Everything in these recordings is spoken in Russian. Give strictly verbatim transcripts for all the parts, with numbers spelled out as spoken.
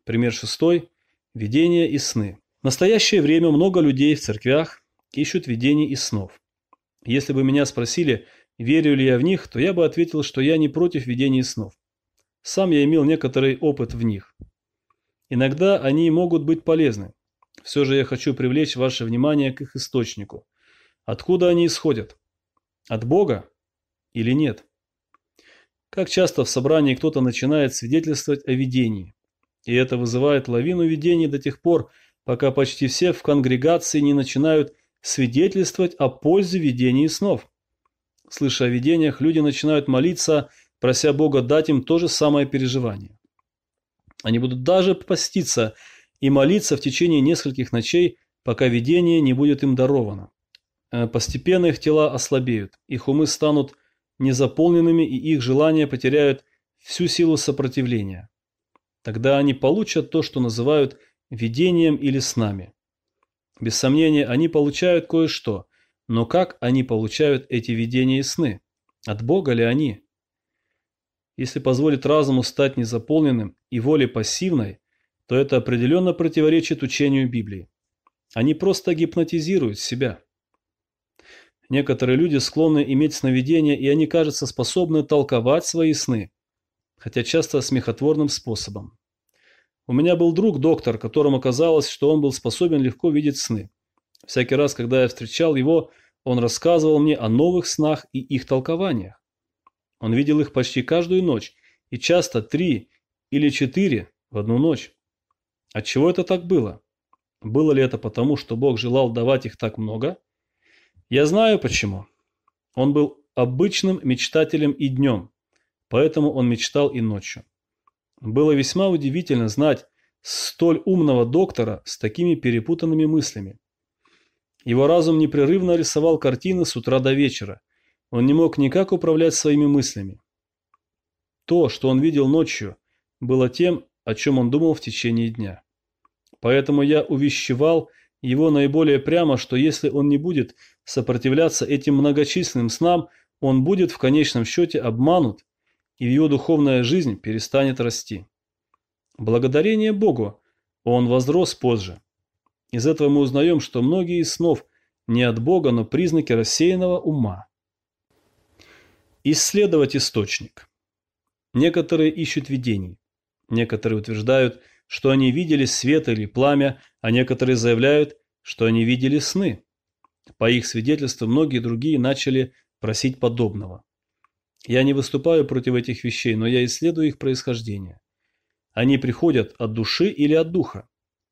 Пример шестой. Видения и сны. В настоящее время много людей в церквях ищут видений и снов. Если бы меня спросили, верю ли я в них, то я бы ответил, что я не против видений и снов. Сам я имел некоторый опыт в них. Иногда они могут быть полезны. Все же я хочу привлечь ваше внимание к их источнику. Откуда они исходят? От Бога или нет? Как часто в собрании кто-то начинает свидетельствовать о видении. И это вызывает лавину видений до тех пор, пока почти все в конгрегации не начинают свидетельствовать о пользе видений и снов. Слыша о видениях, люди начинают молиться, прося Бога дать им то же самое переживание. Они будут даже поститься и молиться в течение нескольких ночей, пока видение не будет им даровано. Постепенно их тела ослабеют, их умы станут незаполненными и их желания потеряют всю силу сопротивления. Тогда они получат то, что называют видением или снами. Без сомнения, они получают кое-что, но как они получают эти видения и сны? От Бога ли они? Если позволить разуму стать незаполненным и воле пассивной, то это определенно противоречит учению Библии. Они просто гипнотизируют себя. Некоторые люди склонны иметь сновидения, и они, кажется, способны толковать свои сны, хотя часто смехотворным способом. У меня был друг-доктор, которому казалось, что он был способен легко видеть сны. Всякий раз, когда я встречал его, он рассказывал мне о новых снах и их толкованиях. Он видел их почти каждую ночь, и часто три или четыре в одну ночь. Отчего это так было? Было ли это потому, что Бог желал давать их так много? Я знаю почему. Он был обычным мечтателем и днем, поэтому он мечтал и ночью. Было весьма удивительно знать столь умного доктора с такими перепутанными мыслями. Его разум непрерывно рисовал картины с утра до вечера. Он не мог никак управлять своими мыслями. То, что он видел ночью, было тем, о чем он думал в течение дня. Поэтому я увещевал его наиболее прямо, что если он не будет сопротивляться этим многочисленным снам, он будет в конечном счете обманут, и его духовная жизнь перестанет расти. Благодарение Богу он возрос позже. Из этого мы узнаем, что многие из снов не от Бога, но признаки рассеянного ума. Исследовать источник. Некоторые ищут видений. Некоторые утверждают, что они видели свет или пламя, а некоторые заявляют, что они видели сны. По их свидетельству многие другие начали просить подобного. Я не выступаю против этих вещей, но я исследую их происхождение. Они приходят от души или от духа.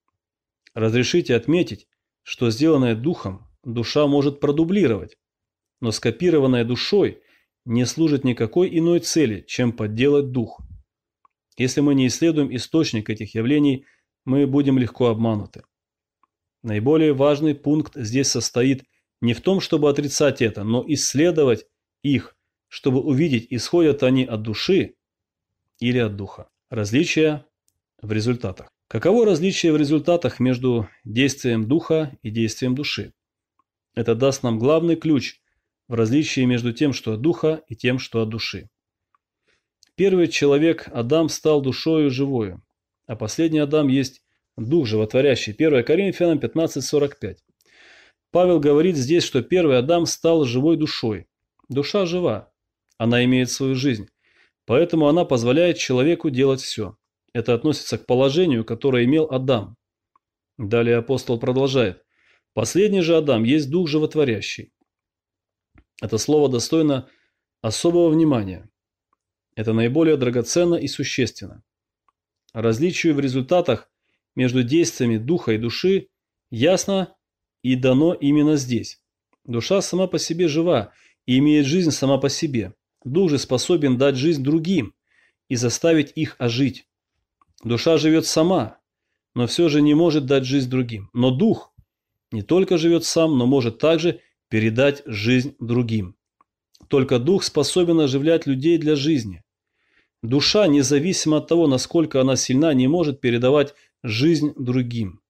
Разрешите отметить, что сделанное духом душа может продублировать, но скопированное душой не служит никакой иной цели, чем подделать дух. Если мы не исследуем источник этих явлений, мы будем легко обмануты. Наиболее важный пункт здесь состоит не в том, чтобы отрицать это, но исследовать их, чтобы увидеть, исходят они от души или от духа. Различия в результатах. Каково различие в результатах между действием духа и действием души? Это даст нам главный ключ в различии между тем, что от духа, и тем, что от души. Первый человек, Адам, стал душою живою, а последний Адам есть дух животворящий. первое Коринфянам пятнадцать сорок пять. Павел говорит здесь, что первый Адам стал живой душой. Душа жива, она имеет свою жизнь, поэтому она позволяет человеку делать все. Это относится к положению, которое имел Адам. Далее апостол продолжает. Последний же Адам есть дух животворящий. Это слово достойно особого внимания. Это наиболее драгоценно и существенно. Различию в результатах между действиями духа и души ясно и дано именно здесь. Душа сама по себе жива и имеет жизнь сама по себе. Дух же способен дать жизнь другим и заставить их ожить. Душа живет сама, но все же не может дать жизнь другим. Но дух не только живет сам, но может также передать жизнь другим. Только дух способен оживлять людей для жизни. Душа, независимо от того, насколько она сильна, не может передавать жизнь другим.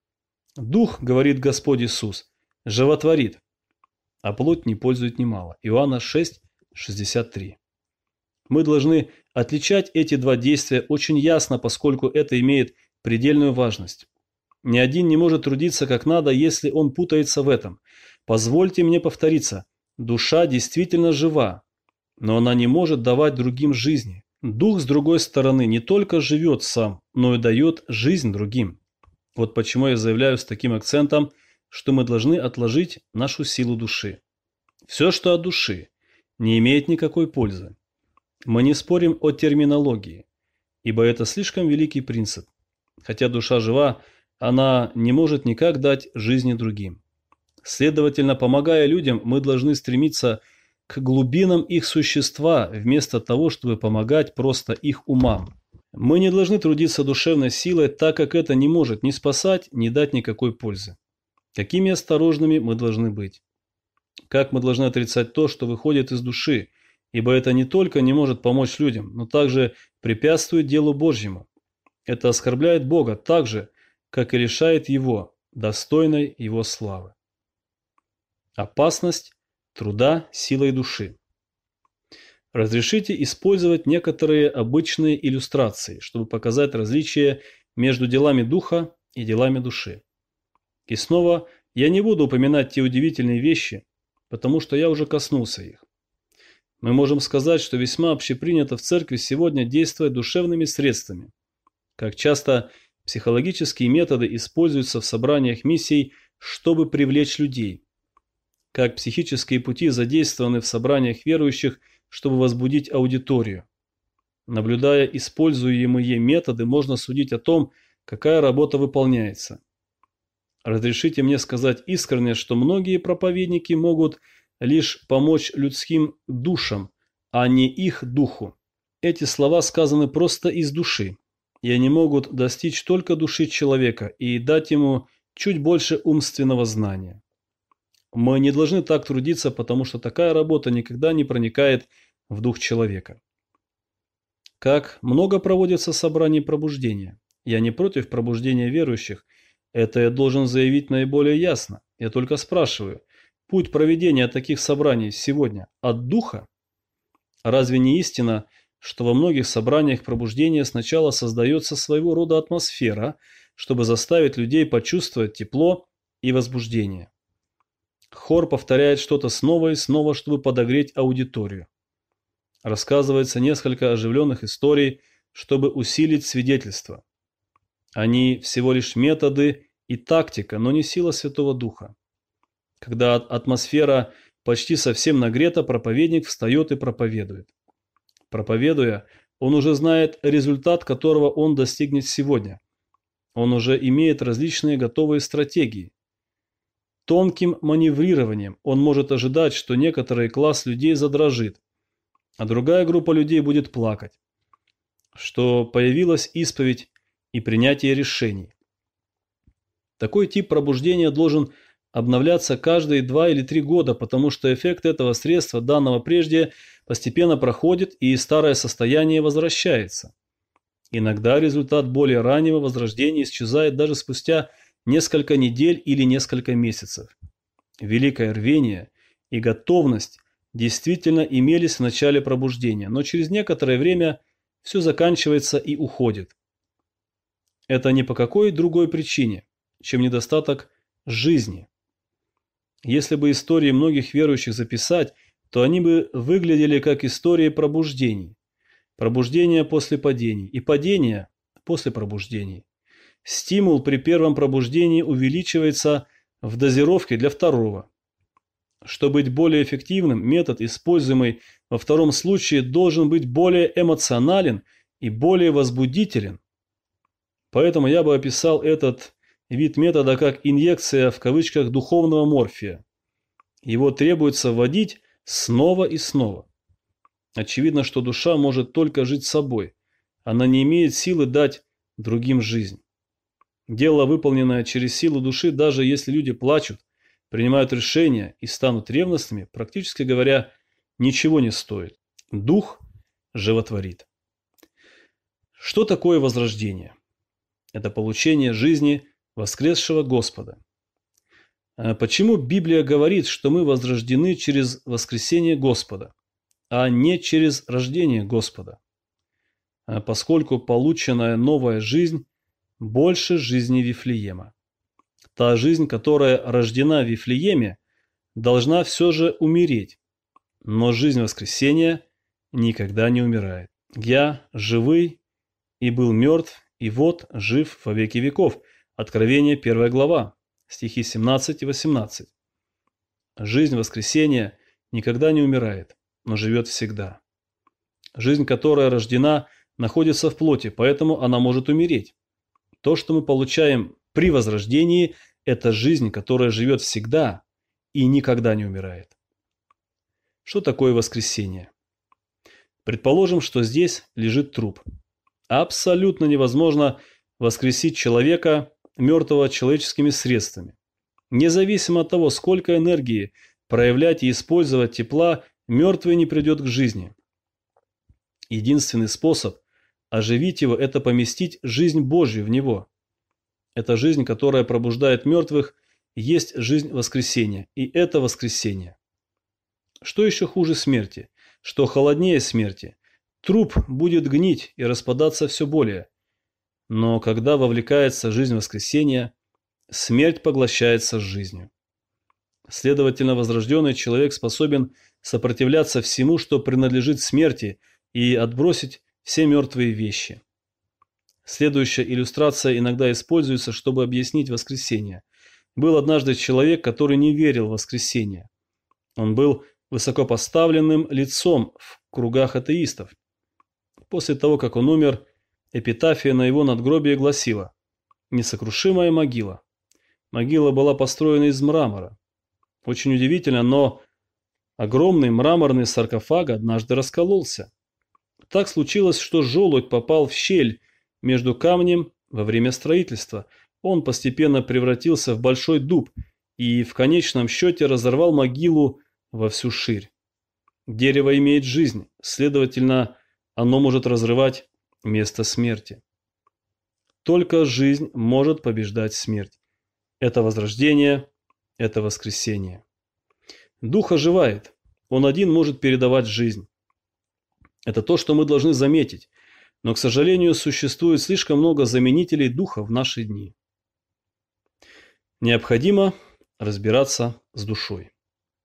Дух, говорит Господь Иисус, животворит, а плоть не пользует немало. Иоанна шесть шестьдесят три. Мы должны отличать эти два действия очень ясно, поскольку это имеет предельную важность. Ни один не может трудиться как надо, если он путается в этом. Позвольте мне повториться, душа действительно жива, но она не может давать другим жизни. Дух, с другой стороны, не только живет сам, но и дает жизнь другим. Вот почему я заявляю с таким акцентом, что мы должны отложить нашу силу души. Все, что от души, не имеет никакой пользы. Мы не спорим о терминологии, ибо это слишком великий принцип. Хотя душа жива, она не может никак дать жизни другим. Следовательно, помогая людям, мы должны стремиться к глубинам их существа, вместо того, чтобы помогать просто их умам. Мы не должны трудиться душевной силой, так как это не может ни спасать, ни дать никакой пользы. Какими осторожными мы должны быть? Как мы должны отрицать то, что выходит из души, ибо это не только не может помочь людям, но также препятствует делу Божьему. Это оскорбляет Бога так же, как и лишает Его, достойной Его славы. Опасность труда силой души. Разрешите использовать некоторые обычные иллюстрации, чтобы показать различие между делами духа и делами души. И снова я не буду упоминать те удивительные вещи, потому что я уже коснулся их. Мы можем сказать, что весьма общепринято в церкви сегодня действовать душевными средствами. Как часто психологические методы используются в собраниях миссий, чтобы привлечь людей. Как психические пути задействованы в собраниях верующих, чтобы возбудить аудиторию. Наблюдая используемые методы, можно судить о том, какая работа выполняется. Разрешите мне сказать искренне, что многие проповедники могут лишь помочь людским душам, а не их духу. Эти слова сказаны просто из души, и они могут достичь только души человека и дать ему чуть больше умственного знания. Мы не должны так трудиться, потому что такая работа никогда не проникает в дух человека. Как много проводится собраний пробуждения? Я не против пробуждения верующих, это я должен заявить наиболее ясно. Я только спрашиваю, путь проведения таких собраний сегодня от духа? Разве не истина, что во многих собраниях пробуждения сначала создается своего рода атмосфера, чтобы заставить людей почувствовать тепло и возбуждение? Хор повторяет что-то снова и снова, чтобы подогреть аудиторию. Рассказывается несколько оживленных историй, чтобы усилить свидетельство. Они всего лишь методы и тактика, но не сила Святого Духа. Когда атмосфера почти совсем нагрета, проповедник встает и проповедует. Проповедуя, он уже знает результат, которого он достигнет сегодня. Он уже имеет различные готовые стратегии. Тонким маневрированием он может ожидать, что некоторый класс людей задрожит, а другая группа людей будет плакать, что появилась исповедь и принятие решений. Такой тип пробуждения должен обновляться каждые два или три года, потому что эффект этого средства, данного прежде, постепенно проходит и старое состояние возвращается. Иногда результат более раннего возрождения исчезает даже спустя несколько недель или несколько месяцев. Великое рвение и готовность действительно имелись в начале пробуждения, но через некоторое время все заканчивается и уходит. Это не по какой другой причине, чем недостаток жизни. Если бы истории многих верующих записать, то они бы выглядели как истории пробуждений. Пробуждение после падений и падения после пробуждений. Стимул при первом пробуждении увеличивается в дозировке для второго. Чтобы быть более эффективным, метод, используемый во втором случае, должен быть более эмоционален и более возбудителен. Поэтому я бы описал этот вид метода как инъекция в кавычках духовного морфия. Его требуется вводить снова и снова. Очевидно, что душа может только жить собой. Она не имеет силы дать другим жизнь. Дело, выполненное через силу души, даже если люди плачут, принимают решения и станут ревностными, практически говоря, ничего не стоит. Дух животворит. Что такое возрождение? Это получение жизни воскресшего Господа. Почему Библия говорит, что мы возрождены через воскресение Господа, а не через рождение Господа? Поскольку полученная новая жизнь больше жизни Вифлеема. Та жизнь, которая рождена в Вифлееме, должна все же умереть, но жизнь воскресения никогда не умирает. «Я живый и был мертв, и вот жив во веки веков». Откровение, первая глава, стихи семнадцать и восемнадцать. Жизнь воскресения никогда не умирает, но живет всегда. Жизнь, которая рождена, находится в плоти, поэтому она может умереть. То, что мы получаем при возрождении, это жизнь, которая живет всегда и никогда не умирает. Что такое воскресение? Предположим, что здесь лежит труп. Абсолютно невозможно воскресить человека, мертвого, человеческими средствами. Независимо от того, сколько энергии проявлять и использовать тепла, мертвый не придет к жизни. Единственный способ оживить его – это поместить жизнь Божью в него. Эта жизнь, которая пробуждает мертвых, есть жизнь воскресения, и это воскресение. Что еще хуже смерти? Что холоднее смерти? Труп будет гнить и распадаться все более. Но когда вовлекается жизнь воскресения, смерть поглощается жизнью. Следовательно, возрожденный человек способен сопротивляться всему, что принадлежит смерти, и отбросить все мертвые вещи. Следующая иллюстрация иногда используется, чтобы объяснить воскресение. Был однажды человек, который не верил в воскресение. Он был высокопоставленным лицом в кругах атеистов. После того, как он умер, эпитафия на его надгробии гласила: «Несокрушимая могила». Могила была построена из мрамора. Очень удивительно, но огромный мраморный саркофаг однажды раскололся. Так случилось, что желудь попал в щель между камнем во время строительства. Он постепенно превратился в большой дуб и в конечном счете разорвал могилу во всю ширь. Дерево имеет жизнь, следовательно, оно может разрывать место смерти. Только жизнь может побеждать смерть. Это возрождение, это воскресение. Дух оживает, он один может передавать жизнь. Это то, что мы должны заметить, но, к сожалению, существует слишком много заменителей духа в наши дни. Необходимо разбираться с душой.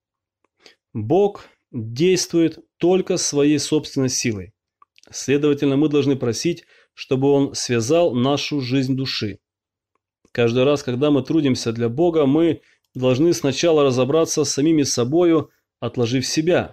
Бог действует только своей собственной силой. Следовательно, мы должны просить, чтобы Он связал нашу жизнь души. Каждый раз, когда мы трудимся для Бога, мы должны сначала разобраться с самими собою, отложив себя.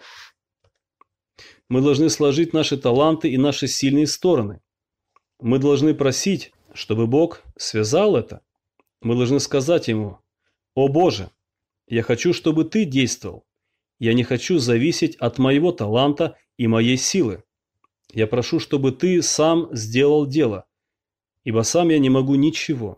Мы должны сложить наши таланты и наши сильные стороны. Мы должны просить, чтобы Бог связал это. Мы должны сказать Ему: «О Боже, я хочу, чтобы Ты действовал. Я не хочу зависеть от моего таланта и моей силы. Я прошу, чтобы Ты сам сделал дело, ибо сам я не могу ничего».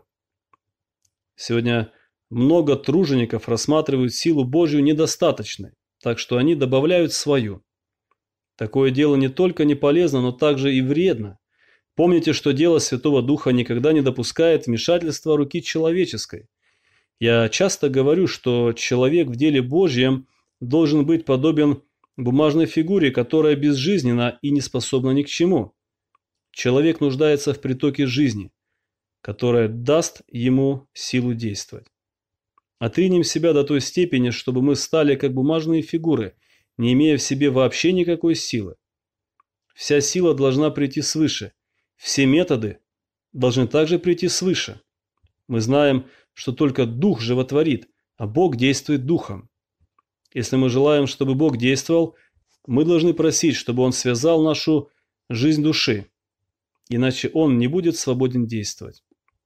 Сегодня много тружеников рассматривают силу Божью недостаточной, так что они добавляют свою. Такое дело не только не полезно, но также и вредно. Помните, что дело Святого Духа никогда не допускает вмешательства руки человеческой. Я часто говорю, что человек в деле Божьем должен быть подобен бумажной фигуре, которая безжизненна и не способна ни к чему. Человек нуждается в притоке жизни, которая даст ему силу действовать. Отринем себя до той степени, чтобы мы стали как бумажные фигуры, не имея в себе вообще никакой силы. Вся сила должна прийти свыше. Все методы должны также прийти свыше. Мы знаем, что только Дух животворит, а Бог действует Духом. Если мы желаем, чтобы Бог действовал, мы должны просить, чтобы Он связал нашу жизнь души, иначе Он не будет свободен действовать.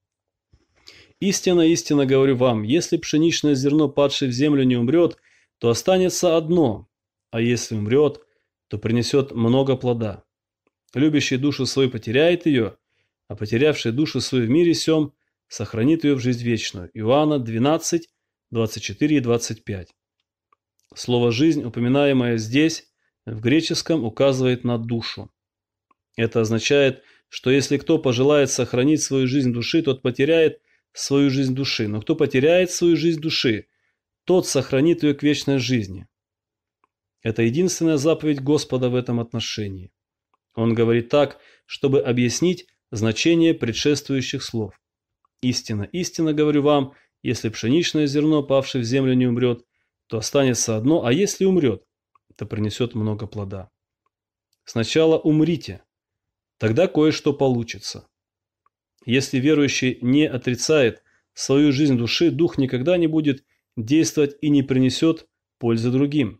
Истинно, истинно говорю вам, если пшеничное зерно, падшее в землю, не умрет, то останется одно, а если умрет, то принесет много плода. Любящий душу свою потеряет ее, а потерявший душу свою в мире сем сохранит ее в жизнь вечную. Иоанна двенадцать, двадцать четыре и двадцать пять. Слово «жизнь», упоминаемое здесь, в греческом указывает на душу. Это означает, что если кто пожелает сохранить свою жизнь души, тот потеряет свою жизнь души. Но кто потеряет свою жизнь души, тот сохранит ее к вечной жизни. Это единственная заповедь Господа в этом отношении. Он говорит так, чтобы объяснить значение предшествующих слов. Истинно, истинно говорю вам, если пшеничное зерно, павшее в землю, не умрет, то останется одно, а если умрет, то принесет много плода. Сначала умрите, тогда кое-что получится. Если верующий не отрицает свою жизнь души, дух никогда не будет действовать и не принесет пользы другим.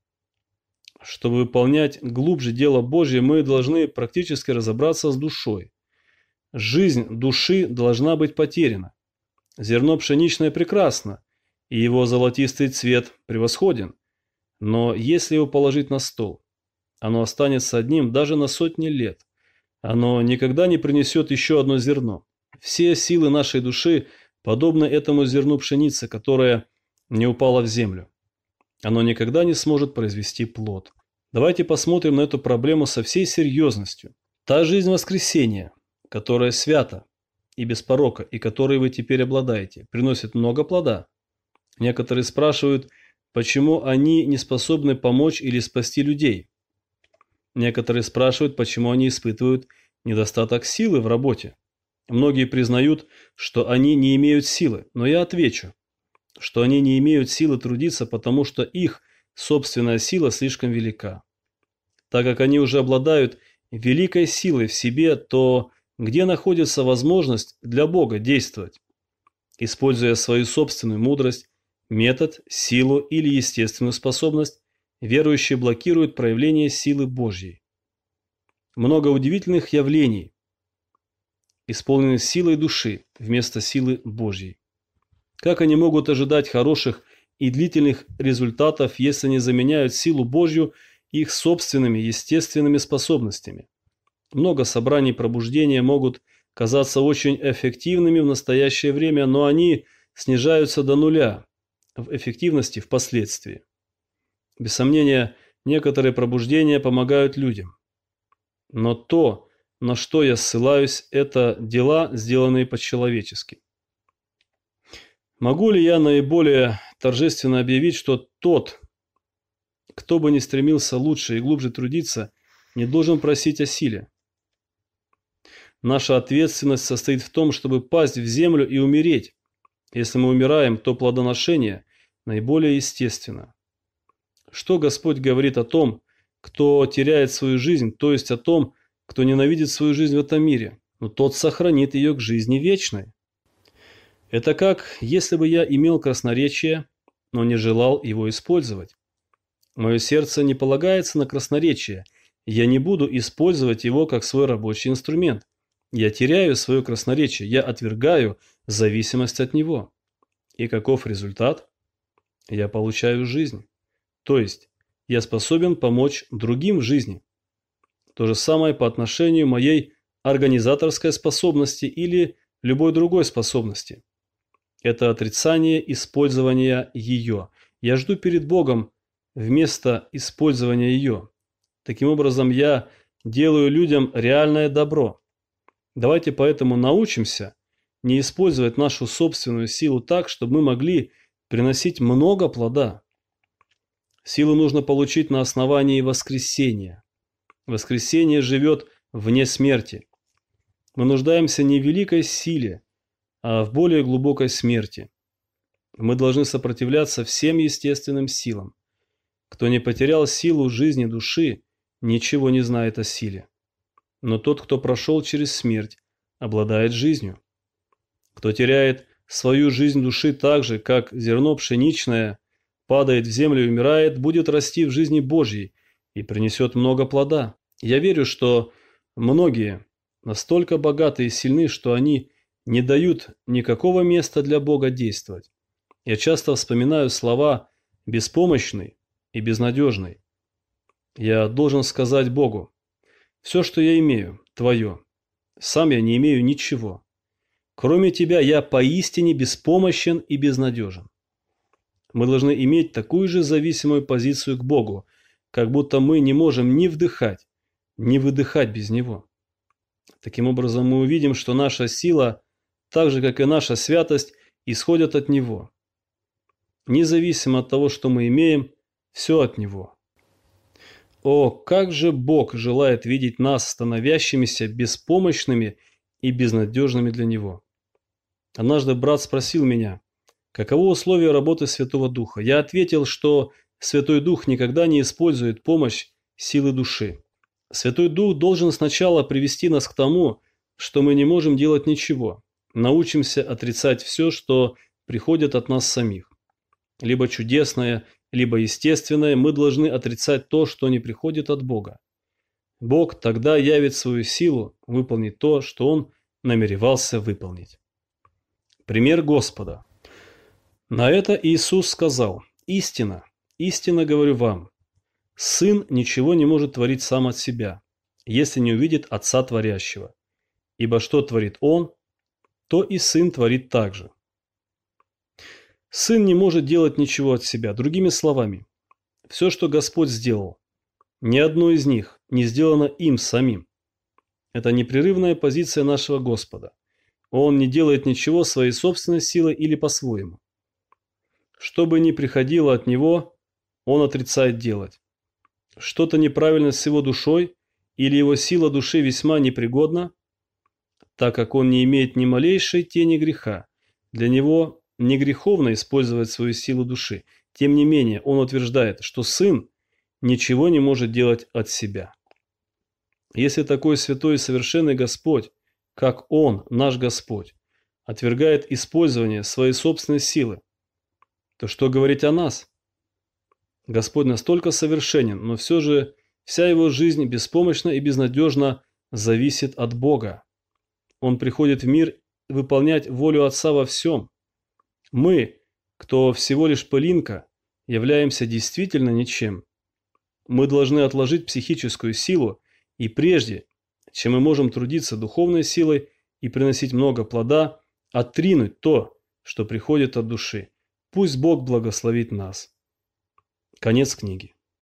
Чтобы выполнять глубже дело Божье, мы должны практически разобраться с душой. Жизнь души должна быть потеряна. Зерно пшеничное прекрасно, и его золотистый цвет превосходен. Но если его положить на стол, оно останется одним даже на сотни лет. Оно никогда не принесет еще одно зерно. Все силы нашей души подобны этому зерну пшеницы, которое не упало в землю. Оно никогда не сможет произвести плод. Давайте посмотрим на эту проблему со всей серьезностью. Та жизнь воскресения, которая свята и без порока, и которой вы теперь обладаете, приносит много плода. Некоторые спрашивают, почему они не способны помочь или спасти людей. Некоторые спрашивают, почему они испытывают недостаток силы в работе. Многие признают, что они не имеют силы, но я отвечу, что они не имеют силы трудиться, потому что их собственная сила слишком велика. Так как они уже обладают великой силой в себе, то где находится возможность для Бога действовать? Используя свою собственную мудрость, метод, силу или естественную способность, верующие блокируют проявление силы Божьей. Много удивительных явлений исполнены силой души вместо силы Божьей. Как они могут ожидать хороших и длительных результатов, если не заменяют силу Божью их собственными естественными способностями? Много собраний пробуждения могут казаться очень эффективными в настоящее время, но они снижаются до нуля в эффективности впоследствии. Без сомнения, некоторые пробуждения помогают людям. Но то, на что я ссылаюсь, это дела, сделанные по-человечески. Могу ли я наиболее торжественно объявить, что тот, кто бы ни стремился лучше и глубже трудиться, не должен просить о силе? Наша ответственность состоит в том, чтобы пасть в землю и умереть. Если мы умираем, то плодоношение наиболее естественно. Что Господь говорит о том, кто теряет свою жизнь, то есть о том, кто ненавидит свою жизнь в этом мире, но тот сохранит ее к жизни вечной? Это как, если бы я имел красноречие, но не желал его использовать. Мое сердце не полагается на красноречие, я не буду использовать его как свой рабочий инструмент. Я теряю свое красноречие, я отвергаю зависимость от него. И каков результат? Я получаю жизнь. То есть, я способен помочь другим в жизни. То же самое по отношению моей организаторской способности или любой другой способности. Это отрицание использования ее. Я жду перед Богом вместо использования ее. Таким образом, я делаю людям реальное добро. Давайте поэтому научимся не использовать нашу собственную силу так, чтобы мы могли приносить много плода. Силу нужно получить на основании воскресения. Воскресение живет вне смерти. Мы нуждаемся не в великой силе, а в более глубокой смерти. Мы должны сопротивляться всем естественным силам. Кто не потерял силу жизни души, ничего не знает о силе. Но тот, кто прошел через смерть, обладает жизнью. Кто теряет свою жизнь души так же, как зерно пшеничное падает в землю и умирает, будет расти в жизни Божьей и принесет много плода. Я верю, что многие настолько богаты и сильны, что они не дают никакого места для Бога действовать. Я часто вспоминаю слова «беспомощный» и «безнадежный». Я должен сказать Богу: «Все, что я имею, твое. Сам я не имею ничего. Кроме тебя я поистине беспомощен и безнадежен». Мы должны иметь такую же зависимую позицию к Богу, как будто мы не можем ни вдыхать, ни выдыхать без Него. Таким образом, мы увидим, что наша сила, так же как и наша святость, исходят от Него. Независимо от того, что мы имеем, все от Него. О, как же Бог желает видеть нас становящимися беспомощными и безнадежными для Него. Однажды брат спросил меня, каково условие работы Святого Духа. Я ответил, что Святой Дух никогда не использует помощь силы души. Святой Дух должен сначала привести нас к тому, что мы не можем делать ничего. Научимся отрицать все, что приходит от нас самих. Либо чудесное, либо естественное, мы должны отрицать то, что не приходит от Бога. Бог тогда явит свою силу выполнить то, что Он намеревался выполнить. Пример Господа. На это Иисус сказал: «Истина, истинно говорю вам, Сын ничего не может творить сам от себя, если не увидит Отца Творящего. Ибо что творит Он, то и Сын творит также». Сын не может делать ничего от себя. Другими словами, все, что Господь сделал, ни одно из них не сделано им самим. Это непрерывная позиция нашего Господа. Он не делает ничего своей собственной силой или по-своему. Что бы ни приходило от Него, Он отрицает делать. Что-то неправильно с Его душой или Его сила души весьма непригодна, так как Он не имеет ни малейшей тени греха. Для Него не греховно использовать свою силу души. Тем не менее, Он утверждает, что Сын ничего не может делать от себя. Если такой святой и совершенный Господь, как Он, наш Господь, отвергает использование своей собственной силы, то что говорить о нас? Господь настолько совершенен, но все же вся Его жизнь беспомощно и безнадежно зависит от Бога. Он приходит в мир выполнять волю Отца во всем. Мы, кто всего лишь пылинка, являемся действительно ничем. Мы должны отложить психическую силу, и прежде, чем мы можем трудиться духовной силой и приносить много плода, отринуть то, что приходит от души. Пусть Бог благословит нас. Конец книги.